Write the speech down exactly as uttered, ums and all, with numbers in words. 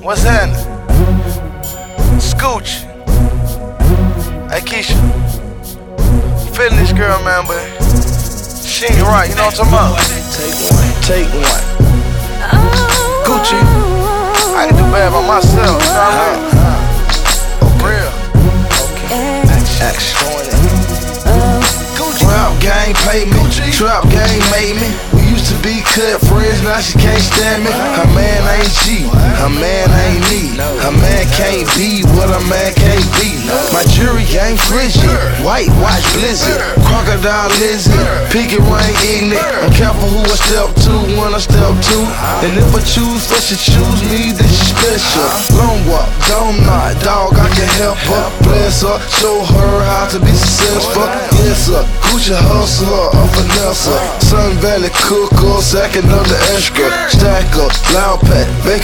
What's happening? Scooch. Hey Keisha. Feeling this girl, man, but she ain't right, you know what I'm talking about? Take one, take one. Gucci. I can do bad by myself, you know what I mean? For real. Okay. Action. Trap gang paid me, trap gang made me. We used to be cut friends, now she can't stand me. Her man ain't G, her man ain't me. Her man can't be what a man can't be. My jury ain't frigid, white watch blizzard, crocodile lizard, picket ring ignorant. I'm careful who I step to when I step to. And if I choose for she choose me, then she special. Long walk, don't knock, dog, I can help her. Bless her, show her how to be successful. Yes sir, Gucci hustler, a finesser. Sun Valley cooker, second of the extra. Stacker, loud pack,